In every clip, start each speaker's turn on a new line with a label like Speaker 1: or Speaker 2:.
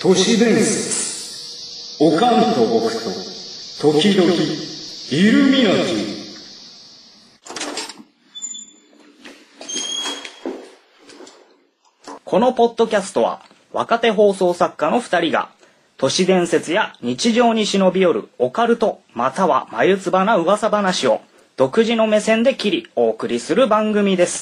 Speaker 1: 都市伝説、おかんと僕と時々イルミナティ。
Speaker 2: このポッドキャストは若手放送作家の2人が都市伝説や日常に忍び寄るオカルトまたは眉唾な噂話を独自の目線で切りお送りする番組です。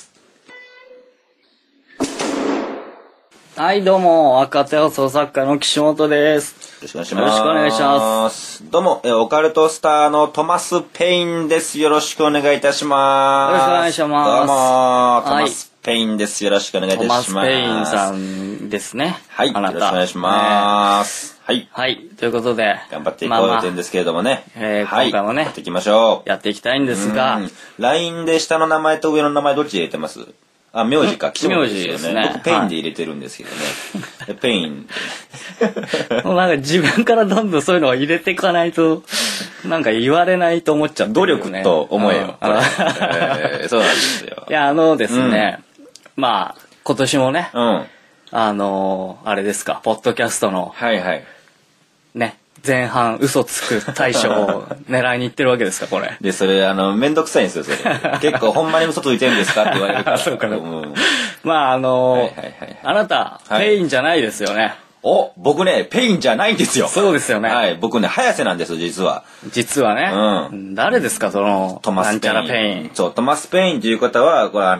Speaker 2: はい、どうも若手放送作家の岸本です。
Speaker 3: よろしくお願いします。よろしくお願いします。どうもオカルトスターのトマス・ペインです。よろしくお願いいたします。
Speaker 2: よろしくお願いします。
Speaker 3: どうもトマス・ペインです。よろしくお願いいたします。
Speaker 2: トマス・ペインさんですね。
Speaker 3: はい、よろしくお願いします。はい。
Speaker 2: はい、ということで
Speaker 3: 頑張っていこうというんですけれどもね。
Speaker 2: 今回もね、
Speaker 3: やっていきましょう。
Speaker 2: やっていきたいんですが、
Speaker 3: LINE で下の名前と上の名前どっち入れてます？あ、名字か、岸本ですよね。
Speaker 2: 名字ですね。
Speaker 3: 僕ペインで入れてるんですけどね。ペイン。
Speaker 2: もうなんか自分からどんどんそういうのを入れていかないと、なんか言われないと思っちゃって、
Speaker 3: 努力と思えよ。そうなんですよ。
Speaker 2: いや、ですね、まあ、今年もね、あれですか、ポッドキャストの、ね、前半嘘つく大賞を狙いに行ってるわけですか、これ。
Speaker 3: で、それ、めんどくさいんですよ、それ。結構、ほんまに嘘ついてるんですかって言われるから。
Speaker 2: そうかな。まあ、あなた、ペインじゃないですよね。
Speaker 3: お、僕ね、ペインじゃないんですよ。
Speaker 2: そうですよね。
Speaker 3: はい、僕ね、早瀬なんですよ、実は。
Speaker 2: 実はね。誰ですか、その、
Speaker 3: トマス・ペイン。
Speaker 2: なんちゃらペイン。
Speaker 3: そう、トマス・ペインという方は、これ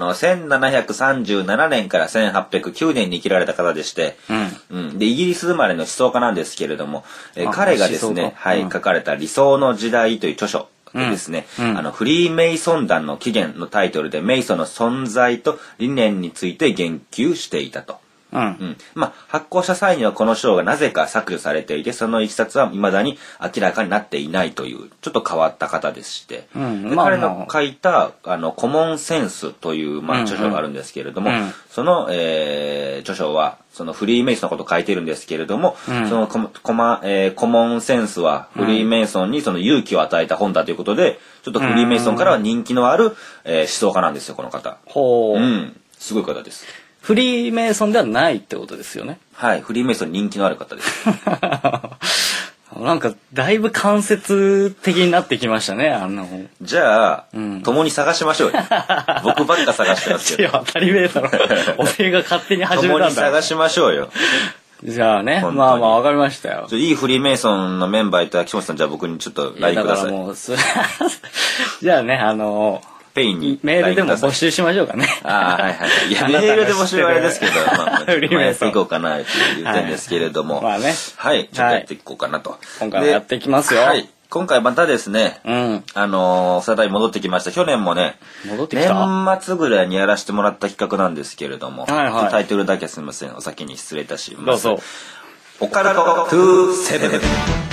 Speaker 3: 1737年から1809年に生きられた方でして、で、イギリス生まれの思想家なんですけれども、彼がですね、書かれた理想の時代という著書でですね、フリーメイソン団の起源のタイトルで、メイソンの存在と理念について言及していたと。発行した際にはこの章がなぜか削除されていて、そのいきさつは未だに明らかになっていないというちょっと変わった方でして、彼の書いたコモンセンスという著書があるんですけれども、その、著書はそのフリーメイソンのことを書いているんですけれども、そのコモンセンスはフリーメイソンにその勇気を与えた本だということで、ちょっとフリーメイソンからは人気のある、思想家なんですよ、この方。すごい方です。
Speaker 2: フリーメイソンではないってことですよね。
Speaker 3: はい、フリーメイソン人気のある方です。
Speaker 2: なんかだいぶ間接的になってきましたね。
Speaker 3: じゃあ、共に探しましょうよ。僕ばっか探してますけど。
Speaker 2: いや、当たり前だろ。お前が勝手に始めたんだ。
Speaker 3: 共に探しましょうよ。
Speaker 2: じゃあね、まあわかりましたよ。
Speaker 3: いいフリーメイソンのメンバーいたら岸本さん、じゃあ僕にちょっと LINE ください。
Speaker 2: だからもうじゃあね、
Speaker 3: ペインに
Speaker 2: メールでも募集しましょうかね。
Speaker 3: いや、メールで募集はあれですけど、やっていこうかなって言ってるんですけれども。
Speaker 2: まあね。
Speaker 3: はい、ちょっとやっていこうかなと。
Speaker 2: 今回はやっていきますよ。
Speaker 3: はい。今回またですね、再び戻ってきました。去年もね、年末ぐらいにやらせてもらった企画なんですけれども、タイトルだけすみません。お先に失礼いたします。
Speaker 2: どうぞ。
Speaker 3: オカルト27。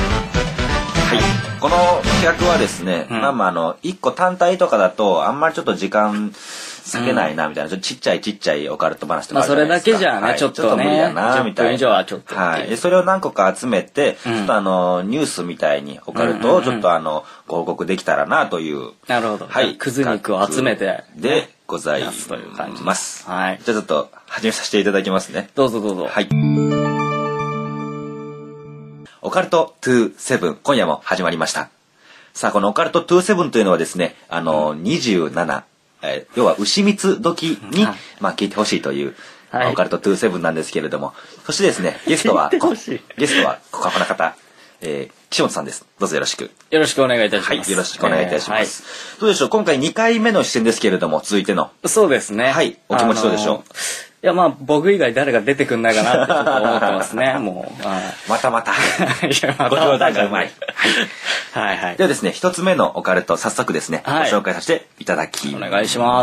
Speaker 3: この企画はですね、一個単体とかだとあんまりちょっと時間割けないなみたいな、ちっちゃいオカルト話とかあるじゃないですか。
Speaker 2: それだけじゃね、ちょっと無理だなみたいな。10分以上はちょっと。
Speaker 3: それを何個か集めて、ちょっとニュースみたいにオカルトをちょっとご報告できたらなという。
Speaker 2: なるほど。くず肉を集めて。
Speaker 3: でございます。じゃあちょっと始めさせていただきますね。
Speaker 2: どうぞどうぞ。
Speaker 3: はい。オカルト27、今夜も始まりました。さあ、このオカルト27というのはですね、27、要は牛蜜時に、聞いてほしいという、オカルト27なんですけれども、そしてですね、ゲストはここの方、岸本さんです。どうぞよろしく。
Speaker 2: よろしくお願いいたします。
Speaker 3: はい、よろしくお願いいたします。どうでしょう、今回2回目の出演ですけれども、続いての。
Speaker 2: そうですね。
Speaker 3: はい、お気持ちどうでしょう。
Speaker 2: いや、僕以外誰が出てくんないかなってちょっと思ってますね、もう。
Speaker 3: また。
Speaker 2: いや、
Speaker 3: ご評判がうまい。
Speaker 2: はい。
Speaker 3: ではですね、一つ目のオカルト、早速ですね、ご紹介させていただきます。
Speaker 2: お願いします。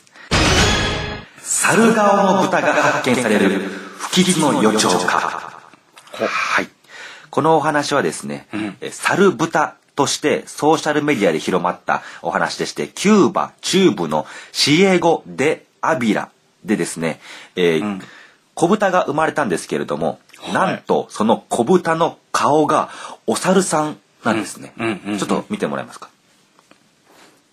Speaker 3: 猿顔の豚が発見される不吉の予兆か。はい。このお話はですね、猿豚としてソーシャルメディアで広まったお話でして、キューバ中部のシエゴ・デ・アビラでですね、子豚が生まれたんですけれども、なんとその子豚の顔がお猿さんなんですね。ちょっと見てもらえますか。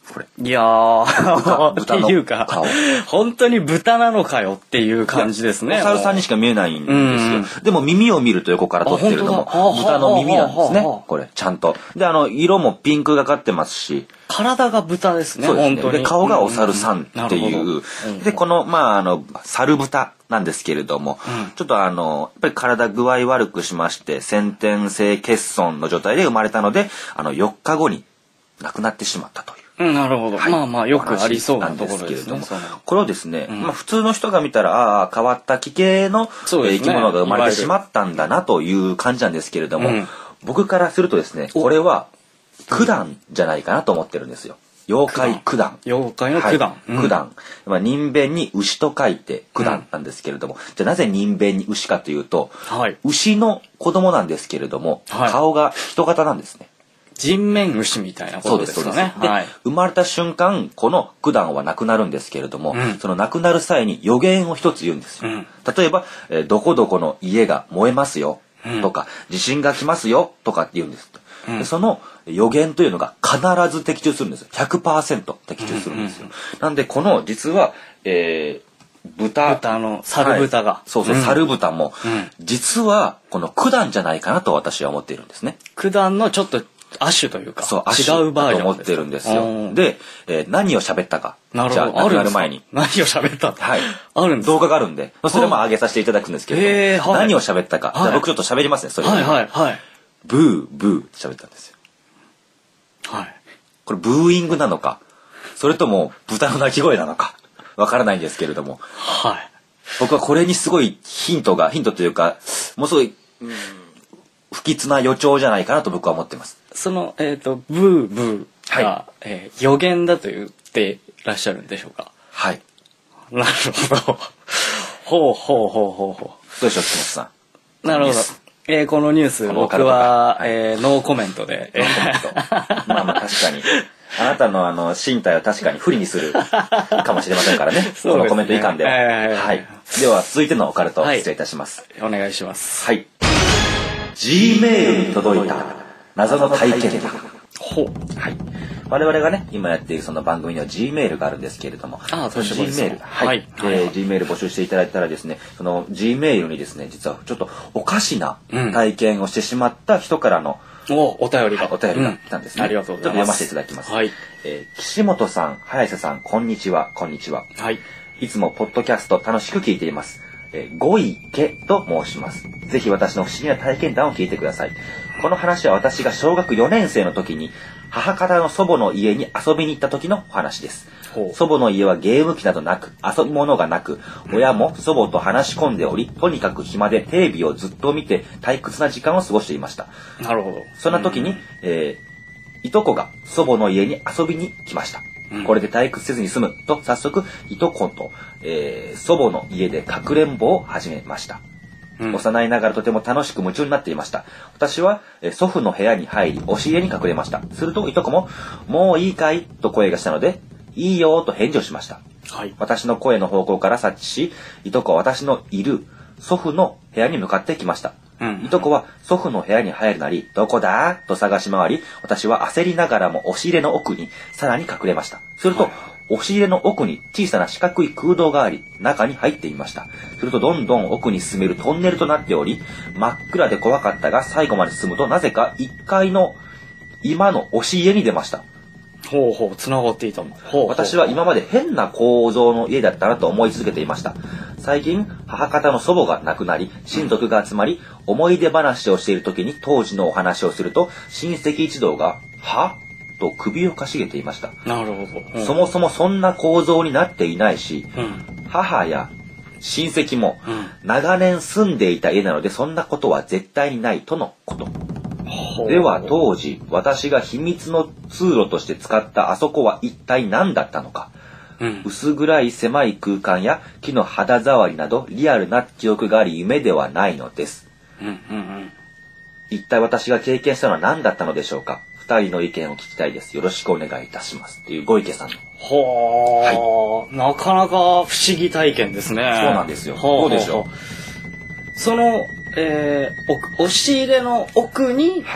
Speaker 3: これ。
Speaker 2: いやー、
Speaker 3: 豚の
Speaker 2: っていうか
Speaker 3: 顔、
Speaker 2: 本当に豚なのかよっていう感じですね。
Speaker 3: お猿さんにしか見えないんですよ。でも耳を見ると横から撮ってるのも豚の耳なんですね。これ、ちゃんと。で、色もピンクがかってますし。
Speaker 2: 体が豚ですね、
Speaker 3: そうですね。
Speaker 2: 本当に。
Speaker 3: で、顔がお猿さんっていう。で、この、猿豚なんですけれども、ちょっとやっぱり体具合悪くしまして、先天性欠損の状態で生まれたので、4日後に亡くなってしまったという。
Speaker 2: なるほど。まあよくありそうなところですけれども。
Speaker 3: これをですね、普通の人が見たら、変わった奇形の生き物が生まれてしまったんだなという感じなんですけれども、僕からするとですね、これは、九段じゃないかなと思ってるんですよ。妖怪九段。
Speaker 2: 妖怪の九段。
Speaker 3: 九段。人弁に牛と書いて九段なんですけれども、じゃあなぜ人弁に牛かというと、牛の子供なんですけれども、顔が人型なんですね。
Speaker 2: 人面牛みたいなことですかね。
Speaker 3: で、生まれた瞬間、この九段はなくなるんですけれども、その亡くなる際に予言を一つ言うんですよ。例えば、どこどこの家が燃えますよ、とか、地震が来ますよ、とかって言うんです。でその予言というのが必ず的中するんですよ。100% 的中するんですよ。なんで、この、実は、
Speaker 2: 豚の猿豚が、
Speaker 3: そうそう、猿豚も、実はこの九段じゃないかなと私は思っているんですね。
Speaker 2: 九段のちょっと亜種というか、
Speaker 3: そう、
Speaker 2: 違うバージョン
Speaker 3: と思ってるんですよ。で、何を喋ったか。
Speaker 2: なるほど。
Speaker 3: じゃあ、亡くなる前に。
Speaker 2: 何を喋った
Speaker 3: はい。
Speaker 2: あるんです。
Speaker 3: 動画があるんで、それも上げさせていただくんですけれども、何を喋ったか。じゃあ僕ちょっと喋りますね、それを。
Speaker 2: はい。
Speaker 3: ブー、ブーって喋ったんですよ。
Speaker 2: はい。
Speaker 3: これブーイングなのか、それとも豚の鳴き声なのか、わからないんですけれども。
Speaker 2: はい。
Speaker 3: 僕はこれにすごいヒントというか、もうすごい、不吉な予兆じゃないかなと僕は思ってます。
Speaker 2: その、ブーブーが、予言だと言ってらっしゃるんでしょうか。
Speaker 3: はい。
Speaker 2: なるほど。ほう。
Speaker 3: どうでしょう、木本さ
Speaker 2: ん。なるほど。このニュース、僕は、ノーコメントで。
Speaker 3: ノーコメント。まあ確かに。あなたの身体を確かに不利にするかもしれませんからね。このコメントいかんでは。はい。では、続いてのオカルト、失礼いたします。
Speaker 2: お願いします。
Speaker 3: はい。G メールに届いた謎の体験談。
Speaker 2: ほう。
Speaker 3: はい。我々がね、今やっているその番組には G メールがあるんですけれども、
Speaker 2: その
Speaker 3: G メール、はい。G メール募集していただいたらですね、その G メールにですね、実はちょっとおかしな体験をしてしまった人からの、
Speaker 2: お便りが
Speaker 3: 来たんですね。
Speaker 2: ありがとうございます。
Speaker 3: ちょっと読ませていただきます。
Speaker 2: はい。
Speaker 3: 岸本さん、早瀬さん、こんにちは。こんにちは。
Speaker 2: はい。
Speaker 3: いつもポッドキャスト楽しく聞いています。ごいけと申します。ぜひ私の不思議な体験談を聞いてください。この話は私が小学4年生の時に母方の祖母の家に遊びに行った時のお話です。祖母の家はゲーム機などなく遊び物がなく、親も祖母と話し込んでおり、とにかく暇でテレビをずっと見て退屈な時間を過ごしていました。
Speaker 2: なるほど。
Speaker 3: そんな時に、いとこが祖母の家に遊びに来ました。これで退屈せずに済むと早速いとこと、祖母の家でかくれんぼを始めました。幼いながらとても楽しく夢中になっていました。私は、祖父の部屋に入り押し入れに隠れました。するといとこももういいかいと声がしたのでいいよと返事をしました。はい、私の声の方向から察知し、いとこは私のいる祖父の部屋に向かってきました。いとこは祖父の部屋に入るなり、どこだと探し回り、私は焦りながらも押し入れの奥にさらに隠れました。すると、押し入れの奥に小さな四角い空洞があり、中に入っていました。するとどんどん奥に進めるトンネルとなっており、真っ暗で怖かったが最後まで進むとなぜか1階の今の押し入れに出ました。
Speaker 2: 繋がっていたの。
Speaker 3: 私は今まで変な構造の家だったなと思い続けていました。最近、母方の祖母が亡くなり、親族が集まり、思い出話をしている時に当時のお話をすると、親戚一同が、は？と首をかしげていました。
Speaker 2: なるほど。
Speaker 3: そもそもそんな構造になっていないし、母や親戚も長年住んでいた家なのでそんなことは絶対にないとのこと。では当時私が秘密の通路として使ったあそこは一体何だったのか、薄暗い狭い空間や木の肌触りなどリアルな記憶があり夢ではないのです。一体私が経験したのは何だったのでしょうか。二人の意見を聞きたいです。よろしくお願いいたします。っていうご池さんの。
Speaker 2: なかなか不思議体験ですね。
Speaker 3: そうなんですよ。どうでしょう。
Speaker 2: その、押し入れの奥に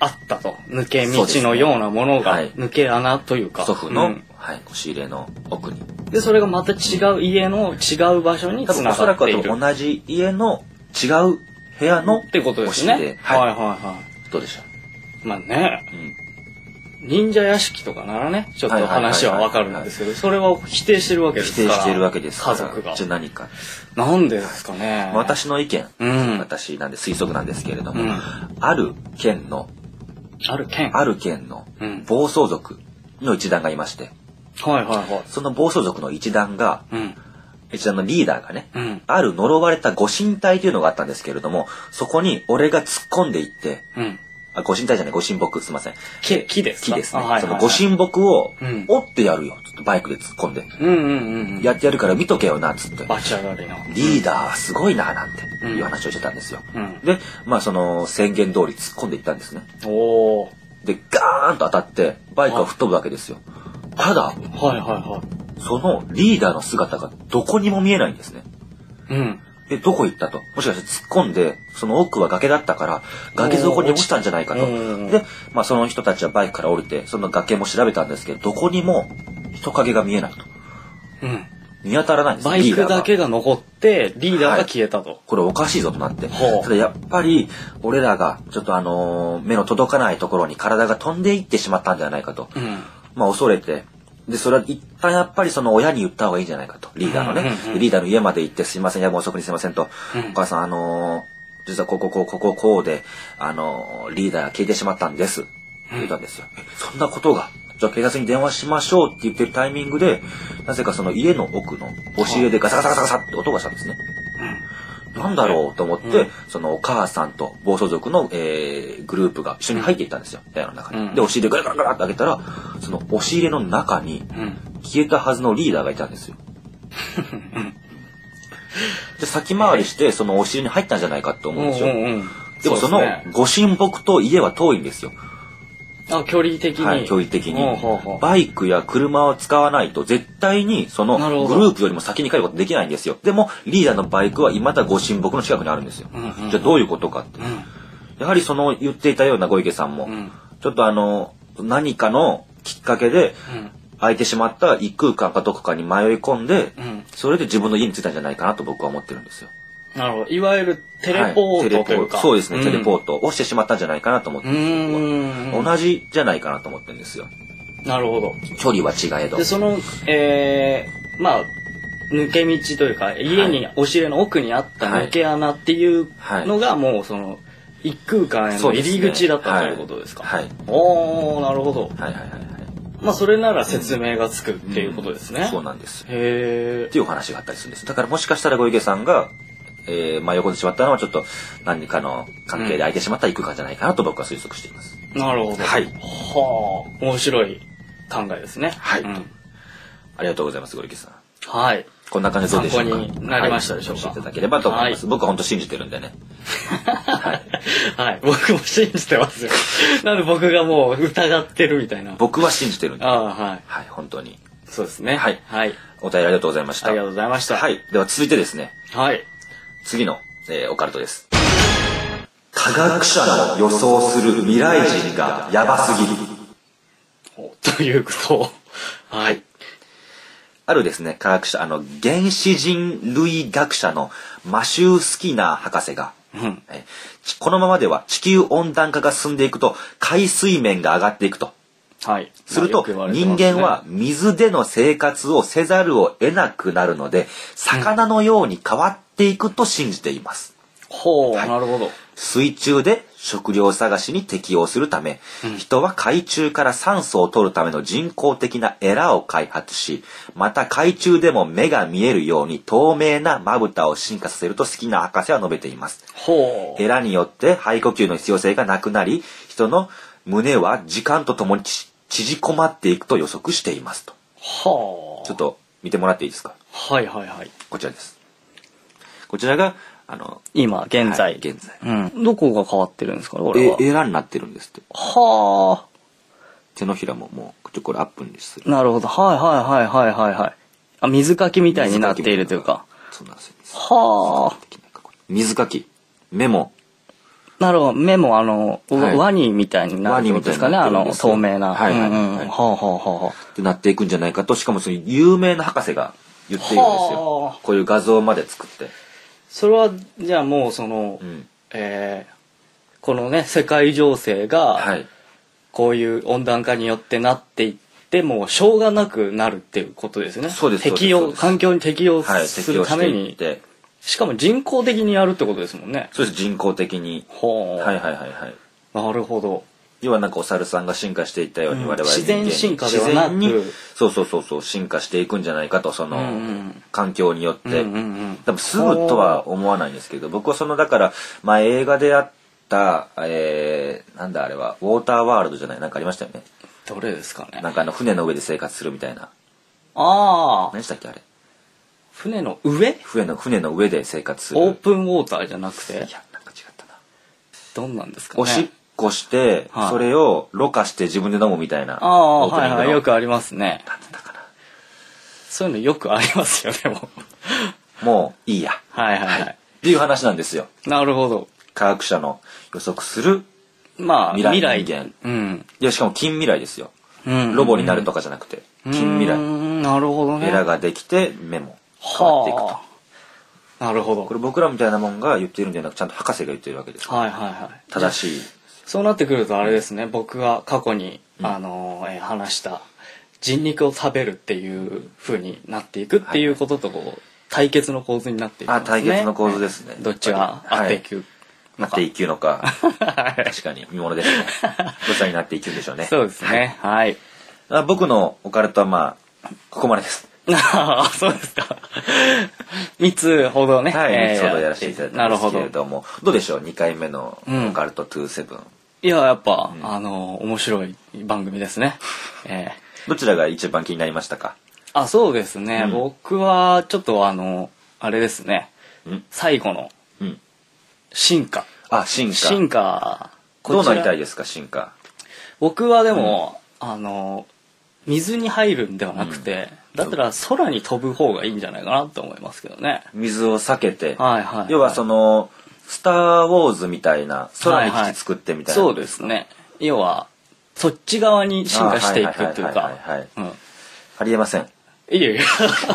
Speaker 2: あったと。抜け道のようなものが、
Speaker 3: はい
Speaker 2: 抜け穴というか。
Speaker 3: 祖父の、はい、押し入れの奥に。
Speaker 2: で、それがまた違う家の違う場所に
Speaker 3: 多分おそらく
Speaker 2: 繋がっている。
Speaker 3: 同じ家の違う部屋の
Speaker 2: ってことです
Speaker 3: 押し入れ。
Speaker 2: ね。はいはいは
Speaker 3: どうでしょ
Speaker 2: い。まあね、
Speaker 3: う、
Speaker 2: 忍者屋敷とかならね、ちょっと話はわかるんですけど、それは否定してるわけですから。
Speaker 3: 否定しているわけですから。
Speaker 2: 家族が。
Speaker 3: じゃあ何か。
Speaker 2: なんでですかね。
Speaker 3: 私の意見、
Speaker 2: 私
Speaker 3: 私なんで推測なんですけれども、
Speaker 2: うん
Speaker 3: ある県の
Speaker 2: ある県。うん
Speaker 3: 暴走族の一団がいまして、
Speaker 2: はいはいはい。
Speaker 3: その暴走族の一団が、一団のリーダーがね、
Speaker 2: うん
Speaker 3: ある呪われたご神体というのがあったんですけれども、そこに俺が突っ込んでいって、ご神体じゃない、ご神木、すみません。
Speaker 2: 木ですか？
Speaker 3: 木ですね。
Speaker 2: はいはいはい
Speaker 3: そのご神木を
Speaker 2: うん
Speaker 3: 折ってやるよ、つってバイクで突っ込んで。やってやるから見とけよな、つって。
Speaker 2: バチ上がりの。
Speaker 3: リーダーすごいな、なんていう話をしてたんですよ。で、まあその宣言通り突っ込んでいったんですね。
Speaker 2: おー。
Speaker 3: で、ガーンと当たって、バイクが吹っ飛ぶわけですよ。ただ、
Speaker 2: はいはいはい。
Speaker 3: そのリーダーの姿がどこにも見えないんですね。どこ行ったと。もしかして突っ込んで、その奥は崖だったから、崖底に落ちたんじゃないかと。で、まあその人たちはバイクから降りて、その崖も調べたんですけど、どこにも人影が見えないと。見当たらないんです。
Speaker 2: バイクだけが残って、リーダーが消えたと。
Speaker 3: これおかしいぞとなって。ただやっぱり、俺らが、ちょっと目の届かないところに体が飛んでいってしまったんじゃないかと。まあ恐れて、で、それは一旦やっぱりその親に言った方がいいんじゃないかと。リーダーのね。リーダーの家まで行って、すいません、夜分遅くにすいませんと。お母さん、実はこうで、リーダーが消えてしまったんです。って言ったんですよ。そんなことが。じゃあ警察に電話しましょうって言ってるタイミングで、なぜかその家の奥の押し入れでガサガサガサガサって音がしたんですね。なんだろうと思って、そのお母さんと暴走族の、グループが一緒に入っていったんですよ、部屋の中に。で、押し入れガラガラガラって開けたら、その押し入れの中に、消えたはずのリーダーがいたんですよ。で、先回りして、その押し入れに入ったんじゃないかって思うんですよ。でもその、ご神木と家は遠いんですよ。
Speaker 2: あ、距離的に。
Speaker 3: はい、距離的に。バイクや車を使わないと絶対にそのグループよりも先に帰ることできないんですよ。でもリーダーのバイクは未だご神木の近くにあるんですよ。じゃあどういうことかって。やはりその言っていたようなご池さんも、ちょっと何かのきっかけで、空いてしまった異空間かどこかに迷い込んで、それで自分の家に着いたんじゃないかなと僕は思ってるんですよ。
Speaker 2: なるほど。いわゆるテレポートというか。
Speaker 3: そうですね、テレポートをしてしまったんじゃないかなと思ってるんですよ。同じじゃないかなと思ってるんですよ。
Speaker 2: なるほど。
Speaker 3: 距離は違えど。
Speaker 2: で、その、まあ、抜け道というか、家に、押し入れの奥にあった抜け穴っていうのが、もうその、一空間への入り口だったということですか。おー、なるほど。まあ、それなら説明がつくっていうことですね。
Speaker 3: そうなんです。
Speaker 2: へー。
Speaker 3: っていう話があったりするんです。だからもしかしたらご池さんが、迷い込んでしまったのはちょっと何かの関係で空いてしまった異空間じゃないかなと僕は推測しています。
Speaker 2: なるほど。はい。はあ、面白い考えですね。
Speaker 3: はい。ありがとうございます、ご池さん。
Speaker 2: はい。
Speaker 3: こんな感じでどうでしょうか。
Speaker 2: 参考になりましたでしょうか。
Speaker 3: していただければと思います。僕は本当信じてるんでね。
Speaker 2: はい。僕も信じてますよ。なので僕がもう疑ってるみたいな。
Speaker 3: 僕は信じてるんで。
Speaker 2: はい。
Speaker 3: はい、本当に。
Speaker 2: そうですね。
Speaker 3: はい。お便りありがとうございました。
Speaker 2: ありがとうございました。
Speaker 3: はい。では続いてですね。
Speaker 2: はい。
Speaker 3: 次の、オカルトです。科学者の予想する未来人がヤバすぎる。
Speaker 2: ということを。はい。
Speaker 3: あるですね、科学者、原始人類学者のマシュー・スキナー博士が、このままでは地球温暖化が進んでいくと海水面が上がっていくと。
Speaker 2: はい。
Speaker 3: すると、人間は水での生活をせざるを得なくなるので、魚のように変わっていくと信じています。
Speaker 2: ほう、なるほど。
Speaker 3: 水中で食料探しに適応するため、人は海中から酸素を取るための人工的なエラを開発し、また海中でも目が見えるように透明なまぶたを進化させると好きな博士は述べています。
Speaker 2: ほう。
Speaker 3: エラによって肺呼吸の必要性がなくなり、人の胸は時間とともに縮こまっていくと予測していますと。
Speaker 2: はあ。
Speaker 3: ちょっと見てもらっていいですか。
Speaker 2: はい。
Speaker 3: こちらです。こちらが
Speaker 2: 今現在、
Speaker 3: 現在。
Speaker 2: どこが変わってるんですか俺は。
Speaker 3: エラになってるんですって。
Speaker 2: はあ。
Speaker 3: 手のひらももうこれアップにする。
Speaker 2: なるほど。はい。あ、水かきみたいになっているというか。
Speaker 3: そうなんですよ。
Speaker 2: はあ。
Speaker 3: 水かき。目も
Speaker 2: なるほど。目も
Speaker 3: はい
Speaker 2: ワニみたいになるんですかね。
Speaker 3: ワニみたいになってるんですよ
Speaker 2: 透明な。
Speaker 3: はいはいはい
Speaker 2: うんうん。はあはあはあ。
Speaker 3: ってなっていくんじゃないかと、しかもその有名な博士が言っているんですよ。
Speaker 2: はあ
Speaker 3: こういう画像まで作って。
Speaker 2: それはじゃあもうその、
Speaker 3: うん。
Speaker 2: このね世界情勢が
Speaker 3: はい。
Speaker 2: こういう温暖化によってなっていってもうしょうがなくなるっていうことですよね。
Speaker 3: そうですそうです
Speaker 2: 適応
Speaker 3: そうです
Speaker 2: 環境に適応
Speaker 3: はい。
Speaker 2: す
Speaker 3: 適応して
Speaker 2: るために、
Speaker 3: いって。
Speaker 2: しかも人工的にやるってことですもんね。
Speaker 3: そうです、人工的に。
Speaker 2: ほう、
Speaker 3: はいはいはいはい。
Speaker 2: なるほど。
Speaker 3: 要はなんかお猿さんが進化していったように、
Speaker 2: うん
Speaker 3: 我々
Speaker 2: 自然進化ではなく
Speaker 3: 自然にそうそうそうそう進化していくんじゃないかと、その、
Speaker 2: うんうん
Speaker 3: 環境によって、
Speaker 2: うんうんうん
Speaker 3: 多分すぐとは思わないんですけど、僕はそのだから前映画であった、なんだあれはウォーターワールドじゃない、なんかありましたよね。
Speaker 2: どれですかね。
Speaker 3: なんか船の上で生活するみたいな。
Speaker 2: ああ
Speaker 3: 何でしたっけあれ。
Speaker 2: 船の上
Speaker 3: 船の上で生活する。
Speaker 2: オープンウォーターじゃなくて
Speaker 3: いや、なんか違ったな。
Speaker 2: どんなんですかね。
Speaker 3: おしっこして、
Speaker 2: はい
Speaker 3: それをろ過して自分で飲むみたいな。
Speaker 2: ああ
Speaker 3: オープニングの
Speaker 2: はいはい、よくありますね。
Speaker 3: なんだったかな。
Speaker 2: そういうのよくありますよでも。
Speaker 3: もういいや。
Speaker 2: はいはいはい。
Speaker 3: っていう話なんですよ。
Speaker 2: なるほど。
Speaker 3: 科学者の予測する
Speaker 2: まあ
Speaker 3: 未来人間。
Speaker 2: うん。
Speaker 3: いや、しかも近未来ですよ。
Speaker 2: うん
Speaker 3: ロボになるとかじゃなくて、近未来。
Speaker 2: なるほどね。
Speaker 3: エラができて目も変わっていくと。
Speaker 2: はあ。なるほど。
Speaker 3: これ僕らみたいなもんが言ってるんじゃなく、ちゃんと博士が言ってるわけですから。
Speaker 2: はいはいはい。
Speaker 3: 正しい。
Speaker 2: そうなってくるとあれですね、僕が過去に、話した人肉を食べるっていう風になっていくっていうこととこう対決の構図になっていくんですね。
Speaker 3: 対決の構図ですね。
Speaker 2: どっちが合っていく
Speaker 3: なっていくのか。確かに見ものですね。どちらになっていくんでしょうね。
Speaker 2: そうですね。はい。
Speaker 3: 僕のオカルトはまあ、ここまでです。
Speaker 2: ああ、そうですか。3つほどね。
Speaker 3: はい、3つほどやらせていただいたんですけれ
Speaker 2: なる
Speaker 3: ども、どうでしょう、2回目のオカルト27。
Speaker 2: いや、やっぱ、面白い番組ですね。
Speaker 3: どちらが一番気になりましたか？
Speaker 2: あ、そうですね。僕は、ちょっとあれですね。最後の、進化。
Speaker 3: 進化。
Speaker 2: 進化。
Speaker 3: どうなりたいですか、進化。
Speaker 2: 僕はでも、水に入るんではなくて、だったら空に飛ぶ方がいいんじゃないかなと思いますけどね。
Speaker 3: 水を避けて。
Speaker 2: はいはい。
Speaker 3: 要はその、スター・ウォーズみたいな、空に基地作ってみたいな。
Speaker 2: そうですね。要は、そっち側に進化していくっていうか。
Speaker 3: ありえません。
Speaker 2: いやいや。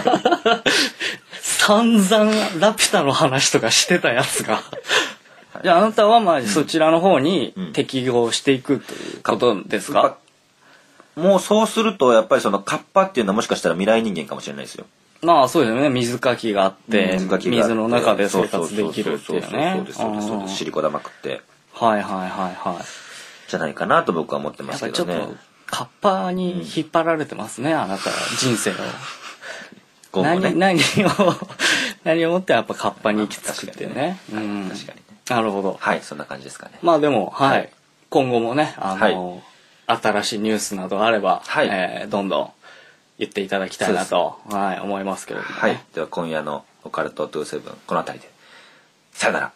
Speaker 2: 散々ラピュタの話とかしてたやつが。じゃああなたはまあそちらの方に適合していくということですか？
Speaker 3: もうそうするとやっぱりそのカッパっていうのはもしかしたら未来人間かもしれないですよ。
Speaker 2: まあそうですよね。水かきがあって水の中で生活できるっていうね。
Speaker 3: そうです。シリコ玉食って。
Speaker 2: はいはいはいはい。
Speaker 3: じゃないかなと僕は思ってますけどね。
Speaker 2: やっぱちょっとカッパに引っ張られてますね、あなたは人生を。何をもってやっぱカッパに行き着くっていうね。
Speaker 3: 確かにね。
Speaker 2: なるほど。
Speaker 3: はい、そんな感じですかね。
Speaker 2: まあでも、はい。今後もね、新しいニュースなどあれば、どんどん言っていただきたいなと、思いますけれどもね。
Speaker 3: はい。では今夜のオカルト27、この辺りで。さよなら。